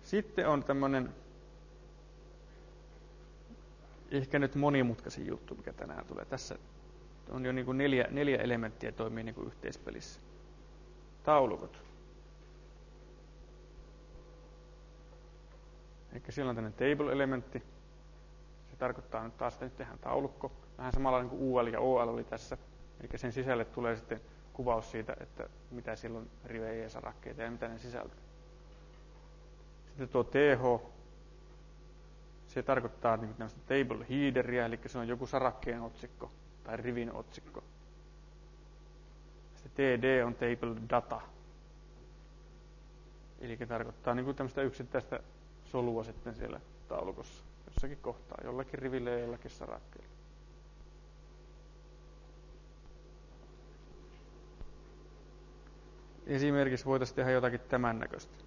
Sitten on tämmönen ehkä nyt monimutkaisin juttu, mikä tänään tulee. Tässä on jo niin kuin neljä elementtiä toimii niin kuin yhteispelissä. Taulukot. Eli siellä on tämmöinen table-elementti. Se tarkoittaa nyt taas, että nyt tehdään taulukko. Vähän samalla niin kuin UL ja OL oli tässä. Eli sen sisälle tulee sitten kuvaus siitä, että mitä silloin rivejä ja sarakkeita ja mitä ne sisältää. Sitten tuo TH. Se tarkoittaa niin tämmöistä table headeria, eli se on joku sarakkeen otsikko tai rivin otsikko. Sitten TD on table data. Eli tarkoittaa niin kuin tämmöistä yksittäistä solua sitten siellä taulukossa jossakin kohtaa, jollakin rivillä ja jollakin sarakkeella. Esimerkiksi voitaisiin tehdä jotakin tämän näköistä.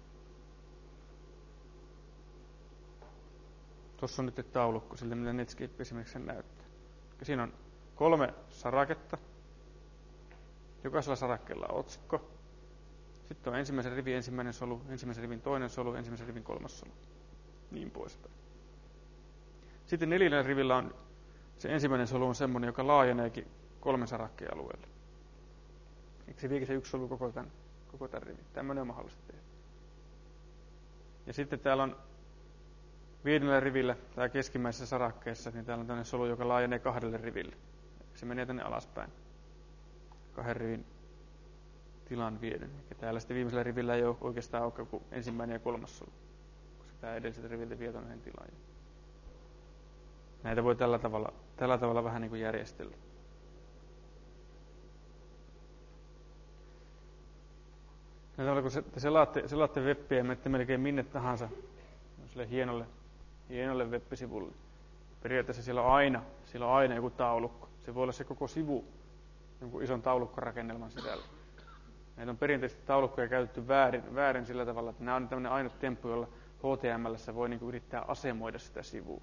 Tuossa on nyt taulukko sille, mitä Netscape esimerkiksi näyttää. Ja siinä on 3 saraketta. Jokaisella sarakkeella on otsikko. Sitten on ensimmäisen rivin ensimmäinen solu, ensimmäisen rivin toinen solu, ensimmäisen rivin kolmas solu. Niin poispäin. Sitten 4. rivillä on se ensimmäinen solu on semmoinen, joka laajeneekin 3 sarakkeen alueelle. Eikö se viekin se yksi solu koko tämän rivin? Tämmöinen on mahdollista tehdä. Ja sitten täällä on 5. rivillä tai keskimmäisessä sarakkeessa, niin täällä on tämmöinen solu, joka laajenee 2 riville. Se menee tänne alaspäin. 2 rivin tilan vieden. Ja täällä sitten viimeisellä rivillä ei ole oikeastaan ole kuin ensimmäinen ja 3. solu. Koska tämä edelliseltä riviltä vie tämmöisen tilaan. Näitä voi tällä tavalla vähän niin kuin järjestellä. Kun selaatte webbiä ja menette melkein minne tahansa sille hienolle web-sivulle. Periaatteessa siellä on aina joku taulukko. Se voi olla se koko sivu jonkun ison taulukkorakennelman sisällä. Näitä on perinteisesti taulukkoja käytetty väärin sillä tavalla, että nämä on tämmöinen ainut temppu, jolla HTML:ssä voi niin kuin yrittää asemoida sitä sivua.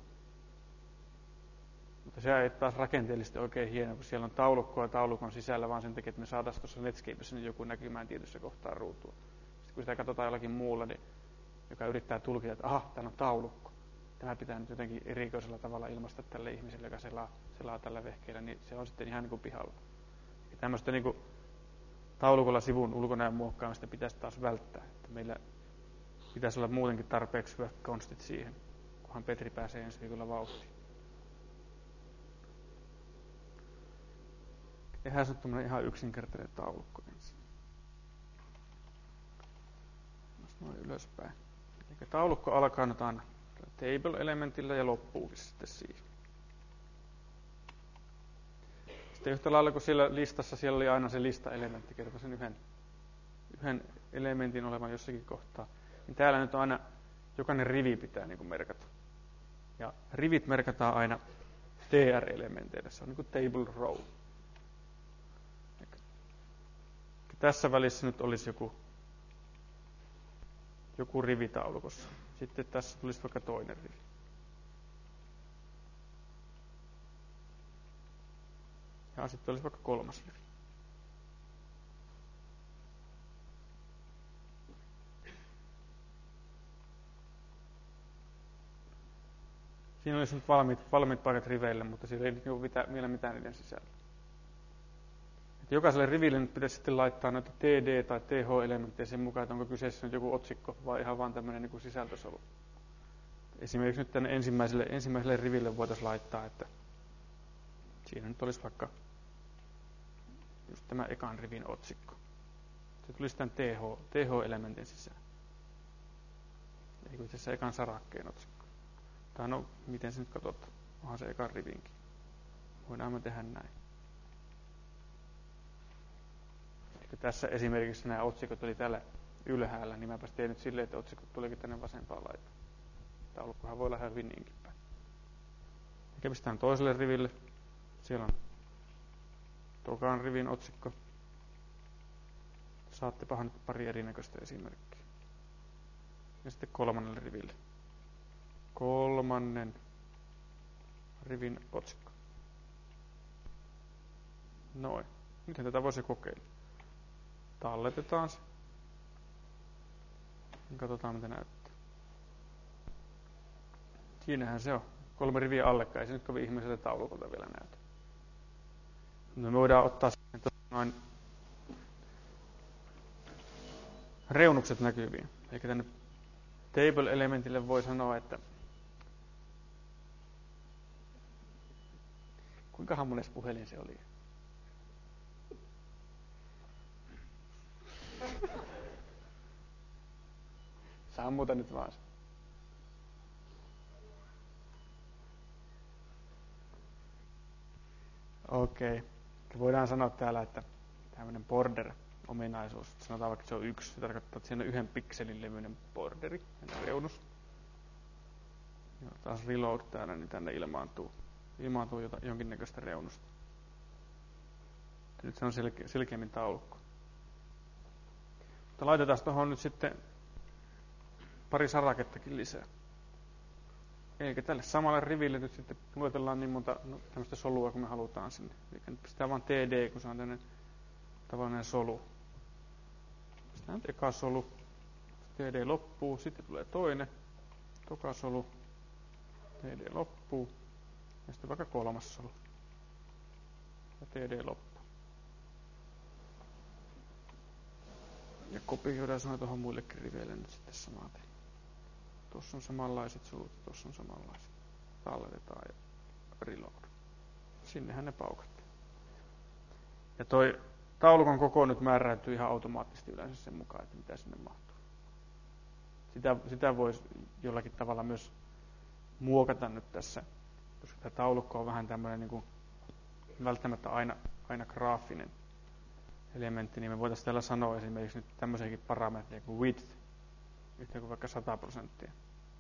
Mutta se ei taas rakenteellisesti oikein hieno, kun siellä on taulukkoa taulukon sisällä, vaan sen takia, että me saataisiin tuossa Netscapessa niin joku näkymään tietyssä kohtaa ruutua. Sitten kun sitä katsotaan jollakin muulla, niin, joka yrittää tulkita, että aha, täällä on taulukko. Tämä pitää nyt jotenkin erikoisella tavalla ilmaista tälle ihmiselle, joka selaa tällä vehkeellä, niin se on sitten ihan niin kuin pihalla. Ja tämmöistä niin kuin taulukolla sivun ulkonäön muokkaamista pitäisi taas välttää. Että meillä pitäisi olla muutenkin tarpeeksi hyvät konstit siihen, kunhan Petri pääsee ensi viikolla vauhtiin. Tehdään se tämmöinen ihan yksinkertainen taulukko ensin. Noin ylöspäin. Eli taulukko alkaa nyt aina table-elementillä ja loppuukin sitten siihen. Sitten yhtä lailla kuin siellä listassa, siellä oli aina se lista-elementti, kertoi sen yhden elementin olevan jossakin kohtaa. Niin täällä nyt on aina, jokainen rivi pitää niin kuin merkata. Ja rivit merkataan aina tr-elementeille, se on niin kuin table row. Tässä välissä nyt olisi joku rivi taulukossa. Sitten tässä tulisi vaikka toinen rivi. Ja sitten olisi vaikka 3. rivi. Siinä olisi nyt valmiit paikat riveille, mutta siellä ei ole vielä mitään niiden sisällä. Et jokaiselle riville nyt pitäisi sitten laittaa noita TD- tai TH-elementtejä sen mukaan, että onko kyseessä nyt joku otsikko vai ihan vaan tämmöinen niin kuin sisältösolu. Esimerkiksi nyt tänne ensimmäiselle riville voitaisiin laittaa, että siinä nyt olisi vaikka just tämä ekan rivin otsikko. Se tulisi tämän TH-elementin sisään. Eli itse asiassa ekan sarakkeen otsikko. Tai no, miten se nyt katsotaan? Onhan se ekan rivinkin. Voidaan me tehdä näin. Eli tässä esimerkiksi nämä otsikot oli täällä ylhäällä, niin mäpäs tein nyt silleen, että otsikot tulikin tänne vasempaan laitaan. Taulukkohan voi lähteä hyvin niinkin päin. Ja pistetään toiselle riville. Siellä on tokan rivin otsikko. Saattepahan nyt pari erinäköistä esimerkkiä. Ja sitten 3. riville. 3. rivin otsikko. Noin. Nythän tätä voisi kokeilla. Talletetaan se. Ja katsotaan mitä näyttää. Siinähän se on. 3 riviä allekkaan. Ei se nyt kovin ihmeelliseltä taulukolta vielä näytä. No, me voidaan ottaa noin reunukset näkyviin. Eli tänne table-elementille voi sanoa, että kuinkahan mones puhelin se oli? Sammuta nyt vaan se. Okei. Voidaan sanoa täällä, että tämmöinen border-ominaisuus, sanotaan vaikka, että se on 1, se tarkoittaa, että siinä on 1 pikselin levyinen borderi, reunus. Ja taas reload täällä, niin tänne ilmaantuu jonkinnäköistä reunusta. Nyt se on selkeämmin taulukko. Mutta laitetaan tuohon nyt sitten pari sarakettakin lisää. Eli tälle samalle riville nyt sitten luetellaan niin monta tämmöistä solua, kun me halutaan sinne. Eli nyt pistetään vaan TD, kun se on tämmöinen tavallinen solu. Pistetään nyt eka solu, TD loppuu, sitten tulee toinen, toka solu, TD loppuu, ja sitten vaikka 3. solu, ja TD loppuu. Ja kopioidaan se tuohon muillekin riveille nyt sitten samaten. Tuossa on samanlaiset solut, tuossa on samanlaiset. Talletetaan ja reload. Sinnehän ne paukattiin. Ja toi taulukon koko nyt määräytyy ihan automaattisesti yleensä sen mukaan, että mitä sinne mahtuu. Sitä voisi jollakin tavalla myös muokata nyt tässä, koska tämä taulukko on vähän tämmöinen niin kuin välttämättä aina graafinen elementti, niin me voitaisiin täällä sanoa esimerkiksi nyt tämmöisiäkin parametreja kuin width, yhtä kuin vaikka 100%.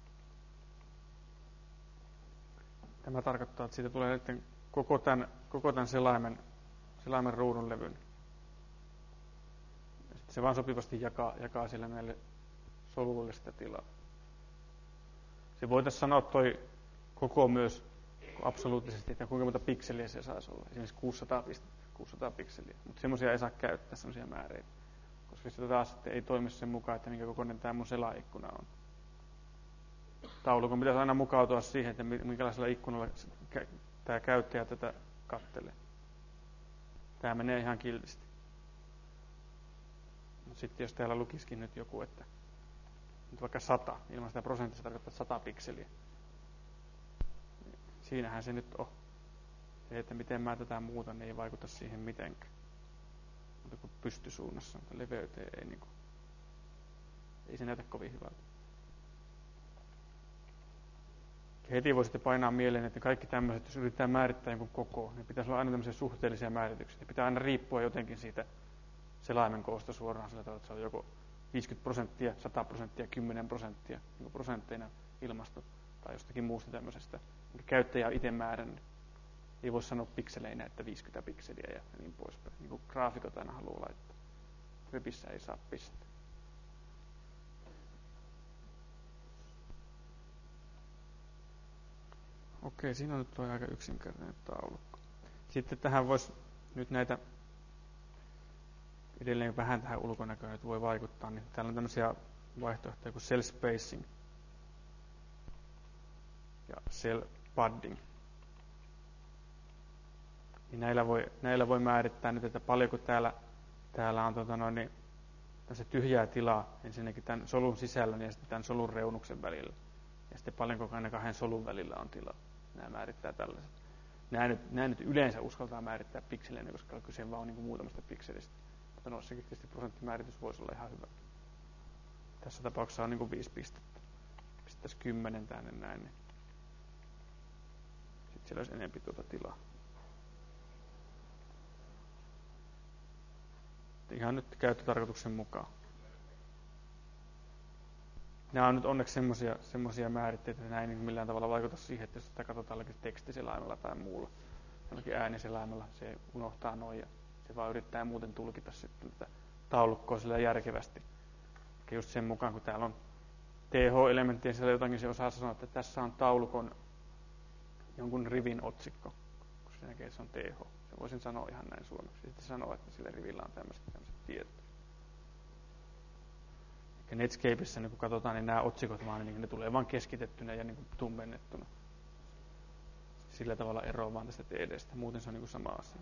Tämä tarkoittaa, että siitä tulee nyt koko tämän selaimen ruudun levyn. Ja sitten se vaan sopivasti jakaa sillä näille soluille sitä tilaa. Se voitaisiin sanoa toi koko myös absoluuttisesti, että kuinka monta pikseliä se saisi olla. Esimerkiksi 600 pikseliä. Mutta semmoisia ei saa käyttää, semmoisia määreitä. Koska sitä taas sitten ei toimi sen mukaan, että minkä kokoinen tämä mun selaikkuna on. Taulukon pitäisi aina mukautua siihen, että minkälaisella ikkunalla tämä käyttäjä tätä kattelee. Tämä menee ihan kiltisti. Mutta sitten jos täällä lukisikin nyt joku, että nyt vaikka 100, ilman sitä prosenttia tarkoittaa 100 pikseliä. Siinähän se nyt on. Se, että miten mä tätä muutan, niin ei vaikuta siihen mitenkään. Mutta kun pystysuunnassa, mutta leveyteen ei se näytä kovin hyvältä. Heti voi sitten painaa mieleen, että kaikki tämmöiset, jos yritetään määrittää jonkun koko, niin pitäisi olla aina tämmöisiä suhteellisia määrityksiä. Ne pitää aina riippua jotenkin siitä selaimen koosta suoraan sillä tavalla, että se on joko 50%, 100%, 10% niin prosentteina ilmasto tai jostakin muusta tämmöisestä, minkä käyttäjä on itse määrännyt. Ei voi sanoa pikseleinä, että 50 pikseliä ja niin poispäin. Niin kuin graafikot aina haluaa laittaa. Webissä ei saa pistää. Okei, siinä on nyt tuo aika yksinkertainen taulukko. Sitten tähän voisi nyt näitä, edelleen vähän tähän ulkonäköön nyt voi vaikuttaa, niin täällä on tämmöisiä vaihtoehtoja kuin cell spacing ja cell padding. Niin näillä voi määrittää nyt, että paljonko täällä on se tyhjää tilaa ensinnäkin tämän solun sisällä ja sitten tämän solun reunuksen välillä. Ja sitten paljonko aina 2 solun välillä on tilaa. Nämä määrittää tällaiset. Nämä nyt yleensä uskaltaa määrittää pikseleinä, koska kyse vaan on niin muutamasta pikselistä. Mutta noissakin tietysti prosenttimääritys voisi olla ihan hyvä. Tässä tapauksessa on niin 5 pistettä. Pistettäisiin 10 tänne näin. Niin sitten siellä olisi enemmän tuota tilaa. Ihan nyt käyttötarkoituksen mukaan. Nämä on nyt onneksi semmoisia määritteitä, että näin ei millään tavalla vaikuta siihen, että jos sitä katsotaan jollakin tekstiselaimella tai muulla, jollakin ääniselaimella, se unohtaa noin ja se vaan yrittää muuten tulkita sitten tätä taulukkoa sillä järkevästi. Ja just sen mukaan, kun täällä on TH-elementtien siellä jotakin, se osaa sanoa, että tässä on taulukon jonkun rivin otsikko, kun se näkee, että se on TH. Se voisin sanoa ihan näin suomeksi. Sitten sanoa, että sillä rivillä on tämmöiset tiedot. Netscapeissa, niin kun katsotaan, niin nämä otsikot vaan, niin ne tulee vaan keskitettynä ja niin tummennettuna. Sillä tavalla eroaa vaan tästä TDstä. Muuten se on niin sama asia.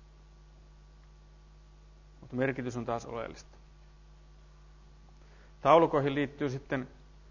Mutta merkitys on taas oleellista. Taulukoihin liittyy sitten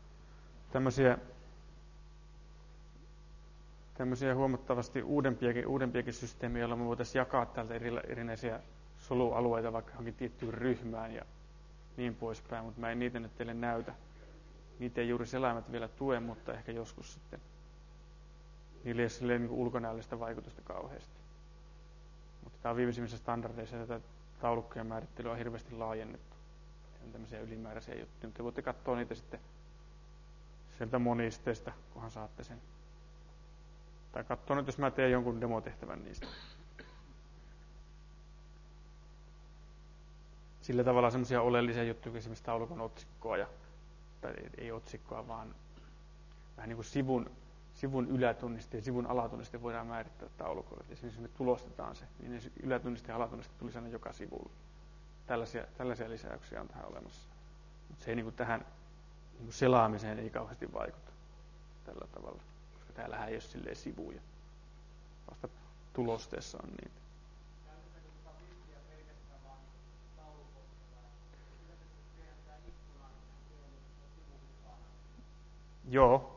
tämmöisiä huomattavasti uudempiakin systeemiä, joilla me voitaisiin jakaa täältä erinäisiä solualueita vaikka johonkin tiettyyn ryhmään ja niin poispäin, mutta mä en niitä nyt teille näytä. Niitä ei juuri selaimet vielä tue, mutta ehkä joskus sitten. Niillä ei ole silleen niin kuin ulkonäöllistä vaikutusta kauheasti. Mutta tämä on viimeisimmissä standardeissa tätä taulukkojen määrittelyä on hirveästi laajennettu. Se on tämmöisiä ylimääräisiä juttuja, mutta te voitte katsoa niitä sitten sieltä monisteesta, kunhan saatte sen. Tai katsoa nyt, jos mä teen jonkun demotehtävän niistä. Sillä tavalla semmoisia oleellisia juttuja, esimerkiksi taulukon otsikkoa, tai ei otsikkoa, vaan vähän niin kuin sivun ylätunniste ja sivun alatunniste voidaan määrittää taulukolle. Esimerkiksi me tulostetaan se, niin ne ylätunniste ja alatunniste tulisi aina joka sivulle. Tällaisia lisäyksiä on tähän olemassa. Mutta se ei niin kuin tähän niin kuin selaamiseen ei kauheasti vaikuta tällä tavalla, koska täällähän ei ole silleen sivuja. Vasta tulosteessa on niitä. Joo.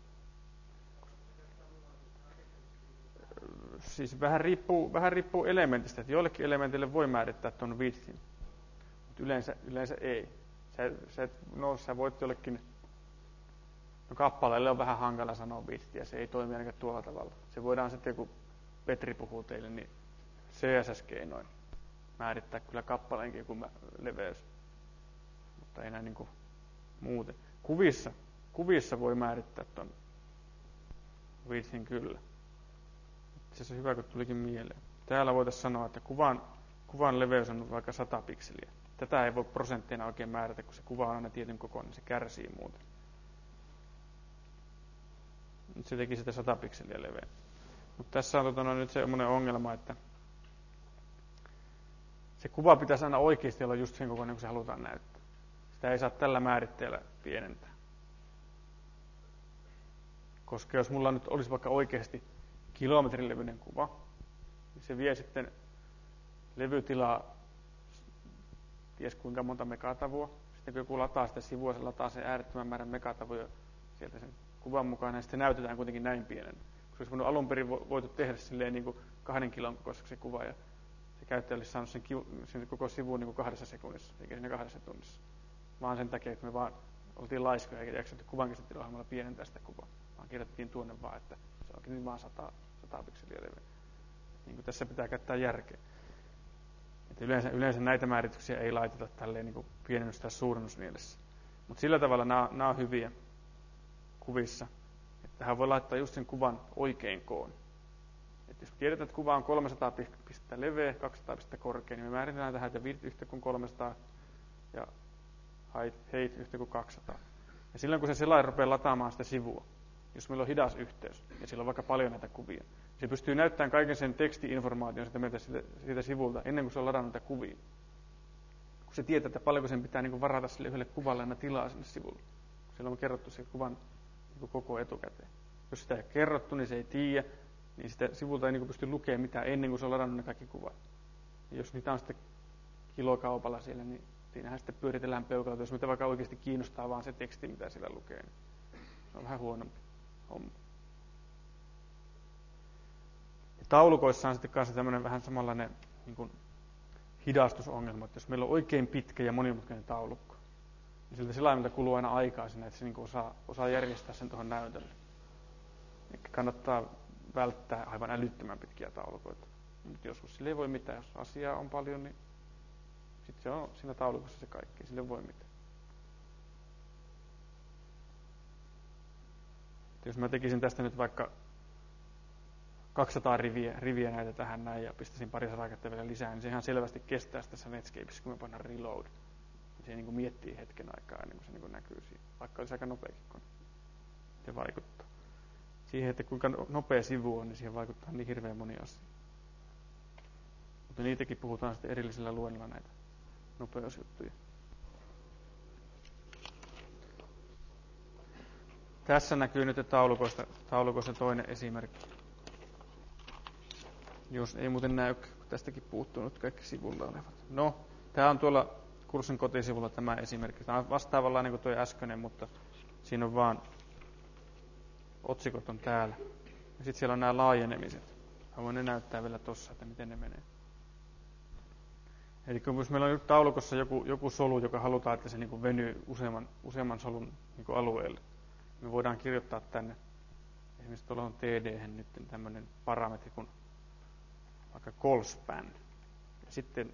Siis vähän riippuu elementistä, että joillekin elementille voi määrittää tuon widthin, mutta yleensä ei. Sä voit jollekin, kappaleelle on vähän hankala sanoa widthia, se ei toimi ainakaan tuolla tavalla. Se voidaan sitten, kun Petri puhuu teille, niin CSS-keinoin määrittää kyllä kappaleenkin joku leveys, mutta ei näin niin kuin muuten. Kuvissa voi määrittää tuon widthin kyllä. Se on hyvä, kun tulikin mieleen. Täällä voitaisiin sanoa, että kuvan leveys on vaikka 100 pikseliä. Tätä ei voi prosentteina oikein määrätä, kun se kuva on aina tietyn kokoinen, se kärsii muuten. Nyt se teki sitä 100 pikseliä leveä. Mutta tässä on nyt semmoinen ongelma, että se kuva pitäisi aina oikeasti olla just sen kokoinen, kun se halutaan näyttää. Sitä ei saa tällä määritteellä pienentää. Koska jos mulla nyt olisi vaikka oikeasti kilometrin levyinen kuva, niin se vie sitten levytilaa ties kuinka monta megatavua. Sitten kun joku lataa sitä sivua, se lataa sen äärettömän määrän megatavuja sieltä sen kuvan mukana, ja sitten näytetään kuitenkin näin pienen. Koska olisi voinut alun perin voitu tehdä silleen niin kuin 2 kilon kokoiseksi se kuva, ja se käyttäjä olisi saanut sen koko sivun niin kuin 2 sekunnissa, eikä siinä 2 tunnissa. Vaan sen takia, että me vaan oltiin laiskoja, eikä jaksettu kuvankäsittelyohjelmalla pienentää sitä kuvaa. Vaan kirjoitettiin tuonne vaan, että se onkin niin vaan 100 pikseliä leveä. Niin kuin tässä pitää käyttää järkeä. Että yleensä näitä määrityksiä ei laiteta tälleen niin kuin pienennys- tai suurennusmielessä. Mutta sillä tavalla nämä on hyviä kuvissa. Että tähän voi laittaa just sen kuvan oikein koon. Että jos tiedetään, että kuva on 300 pistettä leveä, 200 pistettä korkea, niin me määritellään tähän, että width yhtä kuin 300 ja height yhtä kuin 200. Ja silloin kun se selain rupeaa lataamaan sitä sivua, jos meillä on hidas yhteys ja sillä on vaikka paljon näitä kuvia, niin se pystyy näyttämään kaiken sen teksti-informaation siitä sivulta ennen kuin se on ladannut näitä kuvia. Kun se tietää, että paljonko sen pitää niin varata sille yhdelle kuvalle aina tilaa sinne sivulle. Siellä on kerrottu se kuvan niin koko etukäteen. Jos sitä ei ole kerrottu, niin se ei tiedä, niin sitä sivulta ei niin pysty lukemaan mitään ennen kuin se on ladannut ne kaikki kuvat. Ja jos niitä on sitten kilokaupalla siellä, niin siinähän sitten pyöritellään peukaloita, jos mitä vaikka oikeasti kiinnostaa vaan se teksti, mitä siellä lukee. Niin se on vähän huonompi homma. Ja taulukoissa on sitten kanssa tämmöinen vähän samanlainen niin kuin hidastusongelma, että jos meillä on oikein pitkä ja monimutkainen taulukko, niin siltä selaimelta kuluu aina aikaa sinne, että se niin kuin osaa järjestää sen tuohon näytölle. Eli kannattaa välttää aivan älyttömän pitkiä taulukoita. Mutta joskus sille ei voi mitään, jos asiaa on paljon, niin sitten se on siinä taulukossa se kaikki, sille ei voi mitään. Jos mä tekisin tästä nyt vaikka 200 riviä näitä tähän näin ja pistäisin pari saraketta vielä lisää, niin se ihan selvästi kestää tässä Netscapeissa, kun me pannaan reload. Se niin kuin miettii hetken aikaa ennen kuin se niin kuin näkyy siinä, vaikka olisi aika nopeakin, kun se vaikuttaa. Siihen, että kuinka nopea sivu on, niin siihen vaikuttaa niin hirveän moni asia. Mutta niitäkin puhutaan sitten erillisellä luennolla näitä nopeusjuttuja. Tässä näkyy nyt taulukosta toinen esimerkki. Jos ei muuten näy, kun tästäkin puuttuu nyt kaikki sivulla olevat. No, tämä on tuolla kurssin kotisivulla tämä esimerkki. Tämä on vastaavanlainen kuin tuo äskeinen, mutta siinä on vaan otsikot on täällä. Ja sitten siellä on nämä laajenemiset. Mä voin ne näyttää vielä tuossa, että miten ne menee. Eli jos meillä on nyt taulukossa joku solu, joka halutaan, että se niin venyy useamman solun niin alueelle, me voidaan kirjoittaa tänne. Esimerkiksi tuolla on TD nyt tämmöinen parametri kuin vaikka call-span. Ja sitten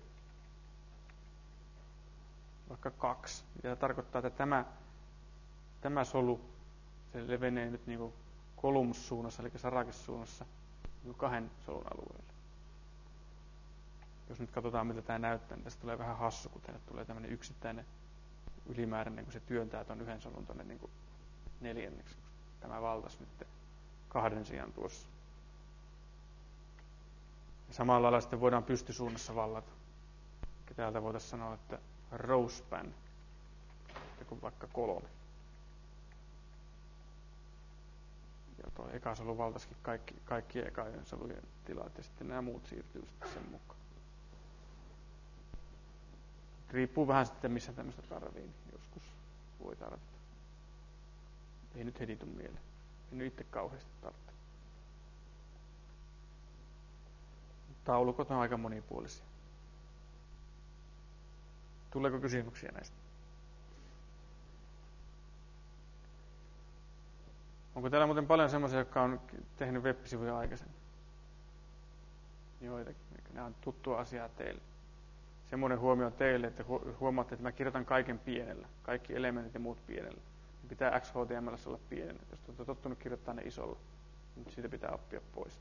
vaikka 2. Mitä tarkoittaa, että tämä solu, se levenee nyt niin kolumnussuunnassa, eli sarakessuunnassa, niin 2 solun alueelle. Jos nyt katsotaan, miltä tämä näyttää, niin tästä tulee vähän hassu, kun tänne tulee tämmöinen yksittäinen ylimääräinen, kun se työntää tuon yhden solun tuonne niin 4. Tämä valtasi nyt 2 sijaan tuossa. Ja samalla lailla sitten voidaan pystysuunnassa vallata. Ja täältä voitaisiin sanoa, että row span, joku vaikka 3. Ja tuo eka solu valtaisikin kaikki ekajen solujen tilat, ja sitten nämä muut siirtyy sitten sen mukaan. Riippuu vähän sitten, missä tämmöistä tarvii, niin joskus voi tarvita. Ei nyt heti tule mieleen. En nyt itse kauheasti tarvitse. Taulukot on aika monipuolisia. Tuleeko kysymyksiä näistä? Onko täällä muuten paljon semmoisia, jotka on tehnyt web-sivuja aikaisemmin? Joitakin. Nämä on tuttua asiaa teille. Semmoinen huomio teille, että huomaatte, että mä kirjoitan kaiken pienellä. Kaikki elementit ja muut pienellä. Pitää XHTML olla pienellä. Jos olette tottunut kirjoittaa ne isolla, niin siitä pitää oppia pois.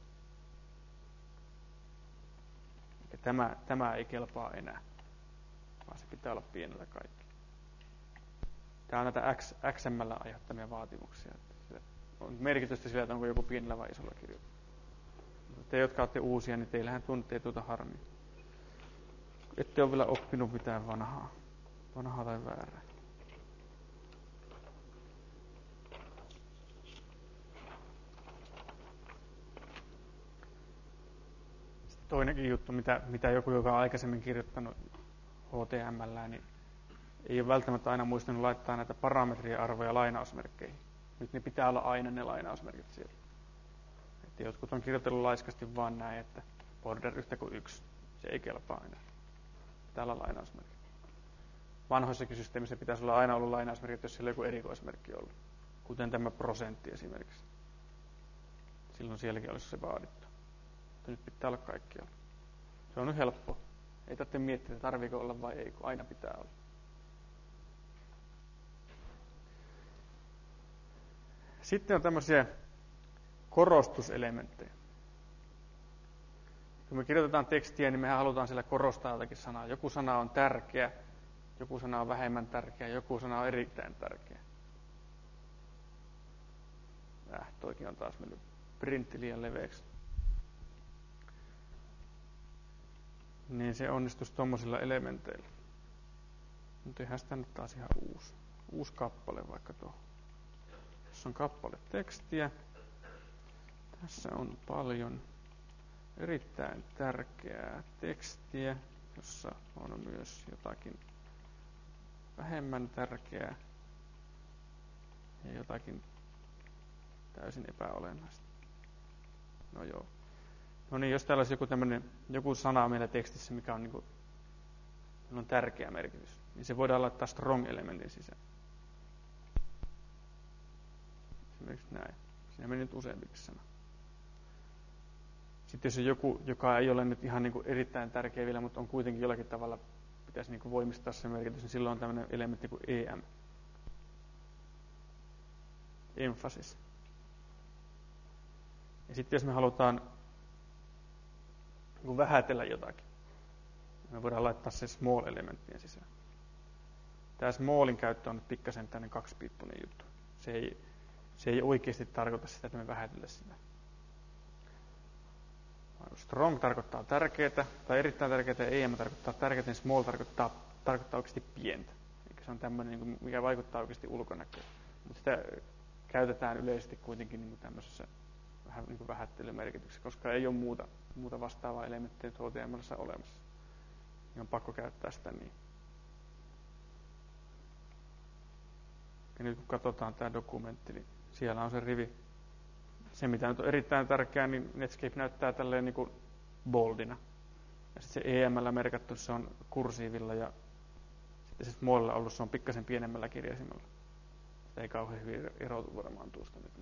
Tämä ei kelpaa enää, vaan se pitää olla pienellä kaikki. Tämä on näitä XML aiheuttamia vaatimuksia. On merkitystä sillä, että onko joku pienellä vai isolla kirjoittaa. Te, jotka olette uusia, niin teillähän tuntee tuota harmia. Ette ole vielä oppinut mitään vanhaa tai väärää. Sitten toinenkin juttu, mitä joku, joka on aikaisemmin kirjoittanut HTML, niin ei ole välttämättä aina muistanut laittaa näitä parametrien arvoja lainausmerkkeihin. Nyt ne pitää olla aina ne lainausmerkit siellä. Että jotkut on kirjoitellut laiskasti vaan näin, että border yhtä kuin 1. Se ei kelpaa aina. Pitää olla lainausmerkit. Vanhoissakin systeemissä pitäisi olla aina ollut lainausmerkit, jos siellä on joku erikoismerkki ollut. Kuten tämä prosentti esimerkiksi. Silloin sielläkin olisi se vaadittu. Mutta nyt pitää olla kaikkialla. Se on nyt helppo. Ei tarvitse miettiä, että tarviiko olla vai ei, kun aina pitää olla. Sitten on tämmöisiä korostuselementtejä. Kun me kirjoitetaan tekstiä, niin mehän halutaan siellä korostaa jotakin sanaa. Joku sana on tärkeä, joku sana on vähemmän tärkeä, joku sana on erittäin tärkeä. Toikin on taas mennyt printti liian leveäksi. Niin se onnistuisi tuommoisilla elementeillä. Nyt tehdään sitä nyt taas ihan uusi kappale vaikka tuohon. Tässä on kappale tekstiä. Tässä on paljon erittäin tärkeää tekstiä, jossa on myös jotakin vähemmän tärkeää ja jotakin täysin epäolennaista. No joo. No niin, jos täällä olisi joku sana meillä tekstissä, mikä on, on tärkeä merkitys, niin se voidaan laittaa strong-elementin sisään. Esimerkiksi näin. Siinä meni nyt useampikin sana. Sitten jos on joku, joka ei ole nyt ihan erittäin tärkeä vielä, mutta on kuitenkin jollakin tavalla, pitäisi voimistaa se merkitys, niin silloin on tämmöinen elementti kuin EM. Emphasis. Ja sitten jos me halutaan vähätellä jotakin, me voidaan laittaa se small-elementtien sisään. Tämä smallin käyttö on nyt pikkasen tämmöinen kaksipiippunen juttu. Se ei oikeasti tarkoita sitä, että me vähätellä sitä. Strong tarkoittaa tärkeää, tai erittäin tärkeää, EM tarkoittaa tärkeää, niin small tarkoittaa oikeasti pientä. Eli se on tämmöinen, mikä vaikuttaa oikeasti ulkonäköön. Mutta sitä käytetään yleisesti kuitenkin niin kuin tämmöisessä vähän niin kuin vähättelymerkityksessä, koska ei ole muuta vastaavaa elementtiä nyt HTML:ssä olemassa. Niin on pakko käyttää sitä niin. Ja nyt kun katsotaan tämä dokumentti, niin siellä on se rivi. Se, mitä nyt on erittäin tärkeää, niin Netscape näyttää tälleen niin kuin boldina. Ja sitten se EML merkattu, se on kursiivilla ja sitten se smallilla ollut, se on pikkasen pienemmällä kirjaisimella. Sitä ei kauhean hyvin erotu varmaan tuosta nyt.